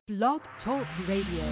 Blog Talk Radio.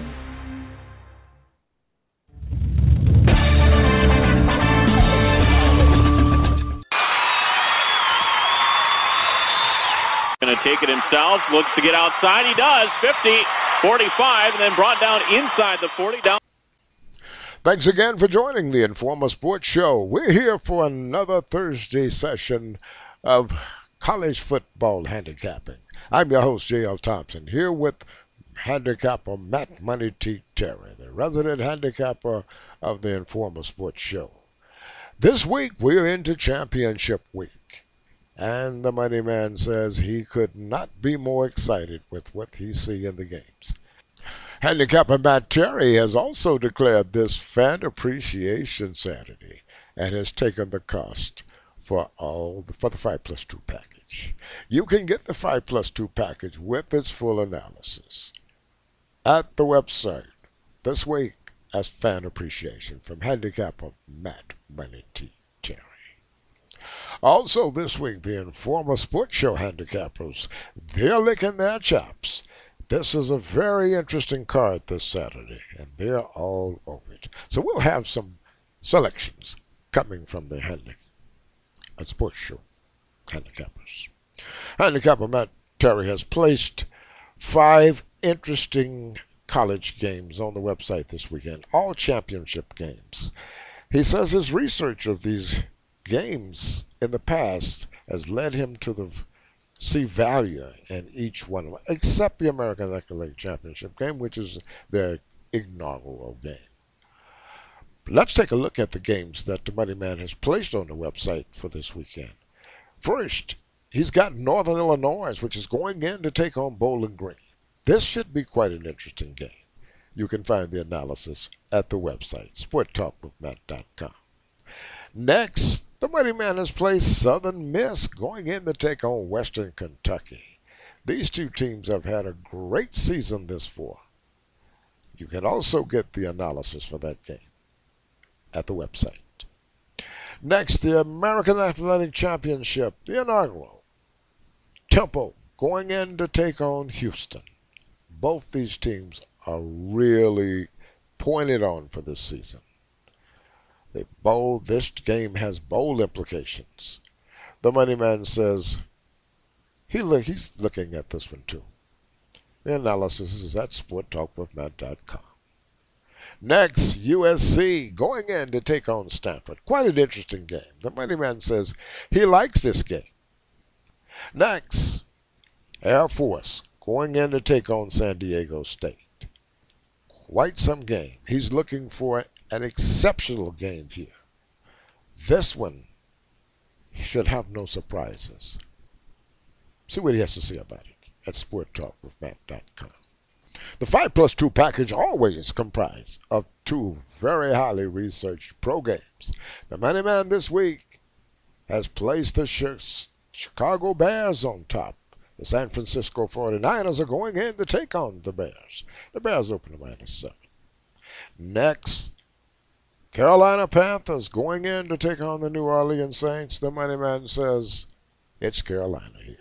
Going to take it himself, looks to get outside. He does. 50, 45, and then brought down inside the 40. Down. Thanks again for joining the Informa Sports Show. We're here for another Thursday session of college football handicapping. I'm your host, J.L. Thompson, here with handicapper Matt Money T. Terry, the resident handicapper of the Informa Sports Show. This week, we're into championship week. And the Money Man says he could not be more excited with what he sees in the games. Handicapper Matt Terry has also declared this Fan Appreciation Saturday and has taken the cost for the 5+2 package. You can get the 5+2 package with its full analysis at the website this week as Fan Appreciation from handicapper Matt Money T. Terry. Also this week, the Informa Sports Show handicappers, they're licking their chops. This is a very interesting card this Saturday, and they're all over it. So we'll have some selections coming from the Sports Show handicappers. Handicapper Matt Terry has placed 5 interesting college games on the website this weekend, all championship games. He says his research of these games in the past has led him to see value in each one of them, except the American Athletic Championship game, which is their inaugural game. Let's take a look at the games that the Money Man has placed on the website for this weekend. First, he's got Northern Illinois, which is going in to take on Bowling Green. This should be quite an interesting game. You can find the analysis at the website, sporttalkwithmatt.com. Next, the Money Man has placed Southern Miss going in to take on Western Kentucky. These two teams have had a great season this far. You can also get the analysis for that game at the website. Next, the American Athletic Championship, the inaugural. Temple going in to take on Houston. Both these teams are really pointed on for this season. This game has bowl implications. The Money Man says he's looking at this one too. The analysis is at sporttalkwithmatt.com. Next, USC going in to take on Stanford. Quite an interesting game. The Money Man says he likes this game. Next, Air Force going in to take on San Diego State. Quite some game. He's looking for an exceptional game here. This one should have no surprises. See what he has to say about it at sporttalkwithmatt.com. The 5+2 package always comprised of 2 very highly researched pro games. The Money Man this week has placed the Chicago Bears on top. The San Francisco 49ers are going in to take on the Bears. The Bears open to -7. Next, Carolina Panthers going in to take on the New Orleans Saints. The Money Man says it's Carolina here.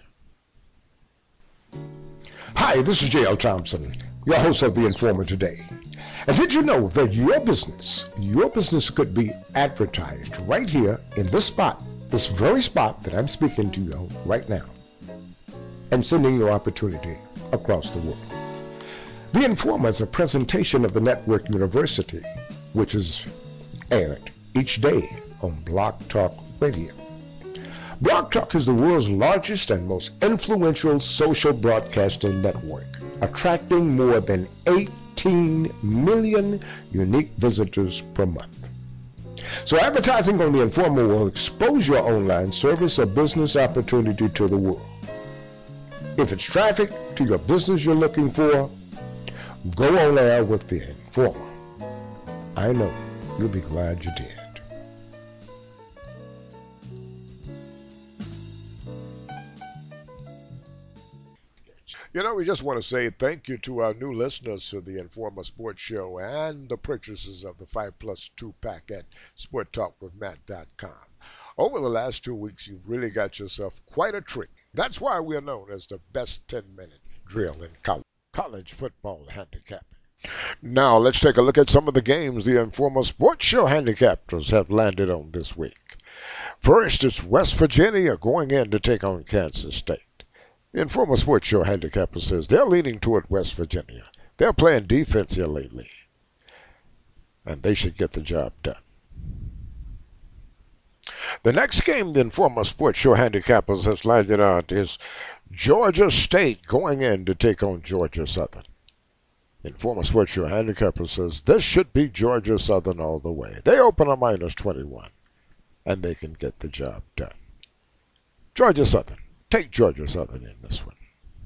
Hi, this is J.L. Thompson, your host of The Informer Today. And did you know that your business could be advertised right here in this spot, this very spot that I'm speaking to you right now, and sending your opportunity across the world? The Informer is a presentation of the Network University, which is aired each day on Blog Talk Radio. Blog Talk is the world's largest and most influential social broadcasting network, attracting more than 18 million unique visitors per month. So advertising on the Informer will expose your online service or business opportunity to the world. If it's traffic to your business you're looking for, go on air with the Informer. I know you'll be glad you did. We just want to say thank you to our new listeners to the Informa Sports Show and the purchasers of the 5+2 pack at sporttalkwithmatt.com. Over the last 2 weeks, you've really got yourself quite a treat. That's why we are known as the best 10-minute drill in college college football handicapping. Now, let's take a look at some of the games the Informer Sports Show handicappers have landed on this week. First, it's West Virginia going in to take on Kansas State. The Informer Sports Show handicapper says they're leaning toward West Virginia. They're playing defense here lately, and they should get the job done. The next game the Informer Sports Show handicappers has landed on is Georgia State going in to take on Georgia Southern. Informer Sports Show handicapper says this should be Georgia Southern all the way. They open a -21, and they can get the job done. Georgia Southern. Take Georgia Southern in this one.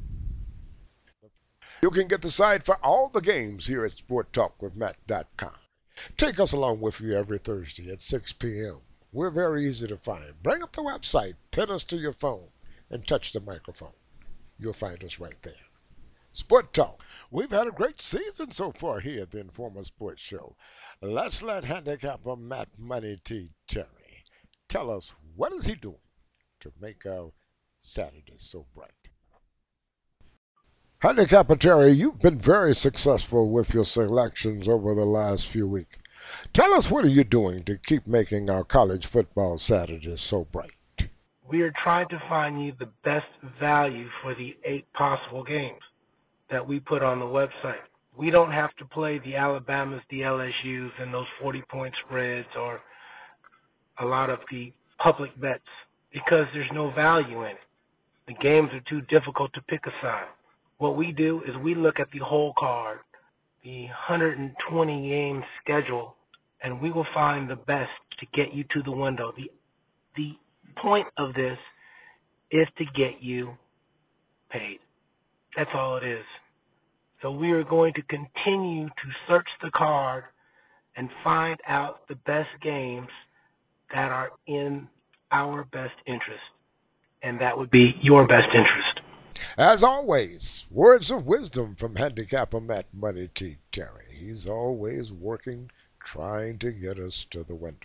You can get the site for all the games here at SportTalkWithMatt.com. Take us along with you every Thursday at 6 p.m. We're very easy to find. Bring up the website, pin us to your phone, and touch the microphone. You'll find us right there. Sport Talk. We've had a great season so far here at the Informer Sports Show. Let's let handicapper Matt Money T. Terry tell us what is he doing to make our Saturday so bright. Handicapper Terry, you've been very successful with your selections over the last few weeks. Tell us, what are you doing to keep making our college football Saturdays so bright? We are trying to find you the best value for the 8 possible games that we put on the website. We don't have to play the Alabamas, the LSUs, and those 40-point spreads or a lot of the public bets because there's no value in it. The games are too difficult to pick a side. What we do is we look at the whole card, the 120-game schedule, and we will find the best to get you to the window. The point of this is to get you paid. That's all it is. So we are going to continue to search the card and find out the best games that are in our best interest, and that would be your best interest. As always, words of wisdom from handicapper Matt Money T. Terry. He's always working, trying to get us to the window.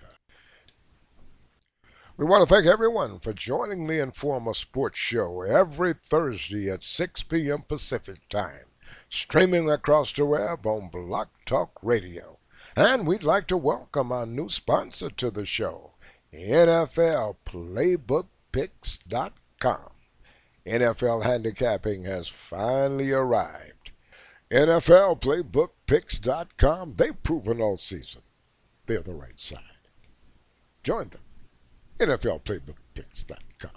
We want to thank everyone for joining the Informer Sports Show every Thursday at 6 p.m. Pacific Time, streaming across the web on Block Talk Radio. And we'd like to welcome our new sponsor to the show, NFLPlaybookPicks.com. NFL handicapping has finally arrived. NFLPlaybookPicks.com, they've proven all season they're the right side. Join them. NFLPlaybookPicks.com.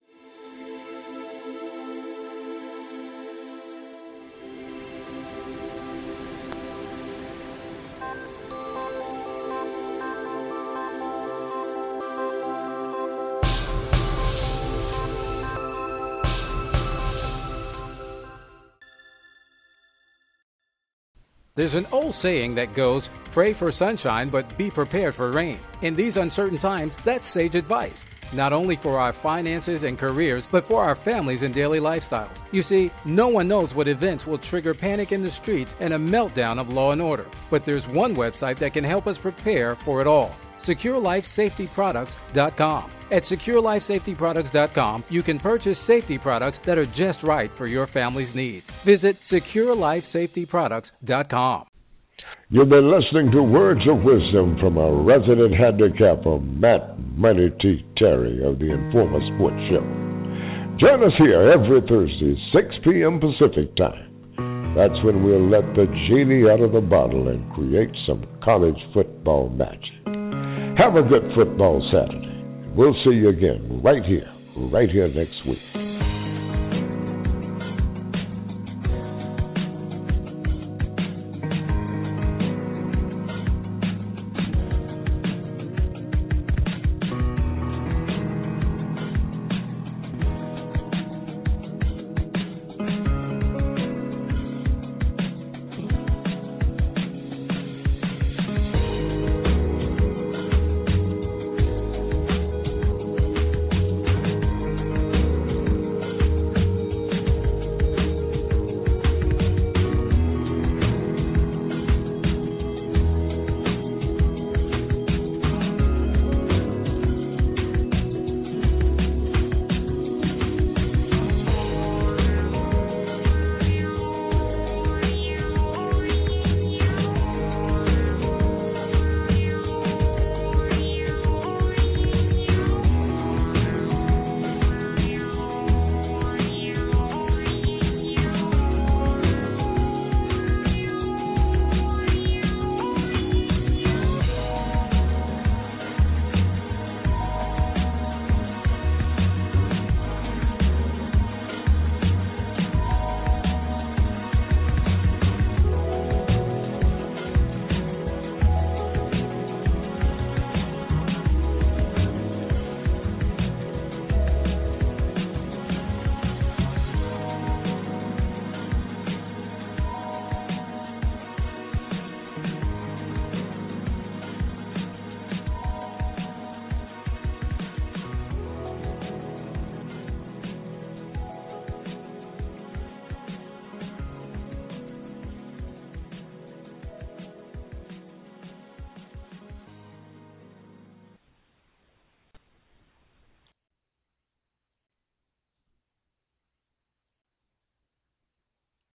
There's an old saying that goes, pray for sunshine, but be prepared for rain. In these uncertain times, that's sage advice. Not only for our finances and careers, but for our families and daily lifestyles. You see, no one knows what events will trigger panic in the streets and a meltdown of law and order. But there's one website that can help us prepare for it all. SecureLifeSafetyProducts.com. At SecureLifeSafetyProducts.com, you can purchase safety products that are just right for your family's needs. Visit SecureLifeSafetyProducts.com. You've been listening to Words of Wisdom from our resident handicapper, Matt Money T. Terry of the Informer Sports Show. Join us here every Thursday, 6 p.m. Pacific Time. That's when we'll let the genie out of the bottle and create some college football magic. Have a good football Saturday. We'll see you again right here next week.